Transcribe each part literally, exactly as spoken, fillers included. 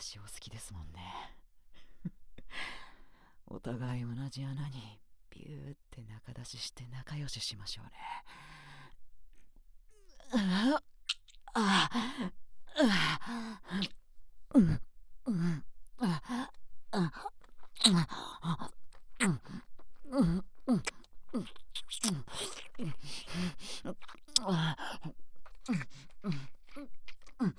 私を好きですもんね。お互い同じ穴にビューって中出しして仲良ししましょうね。あああうんうんあああうんうんうんあうんうん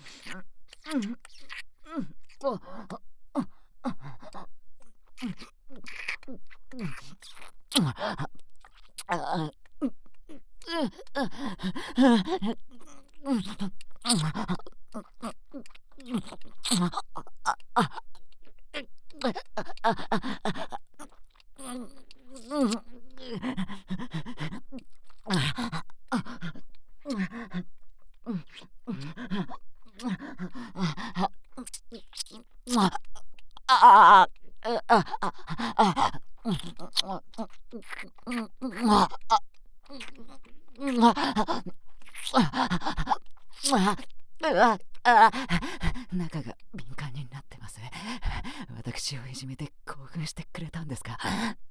中が敏感になってます。私をいじめて興奮してくれたんですか？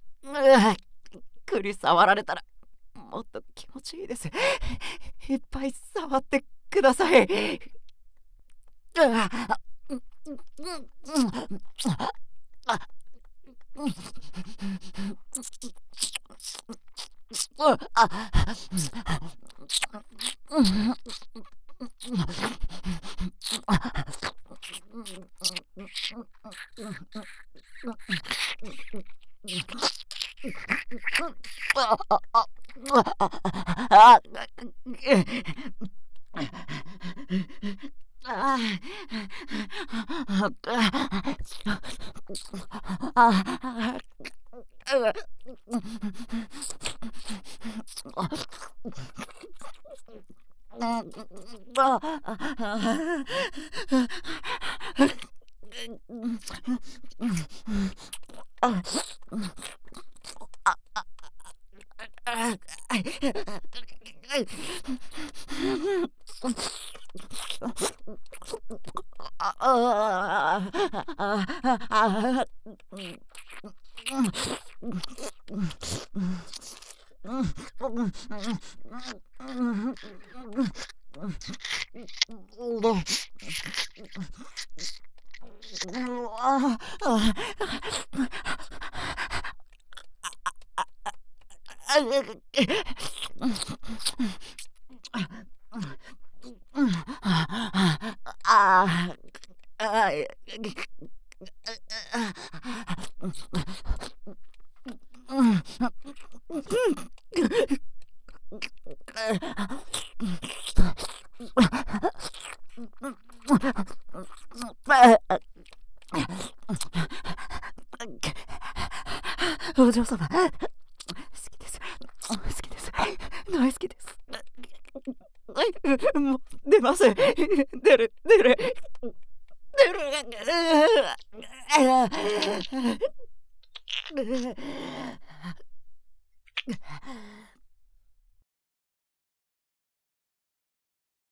栗触られたらもっと気持ちいいです。いっぱい触ってください。お嬢様、好きです。好きです。大好きです。もう出ません。出る、出る。出る。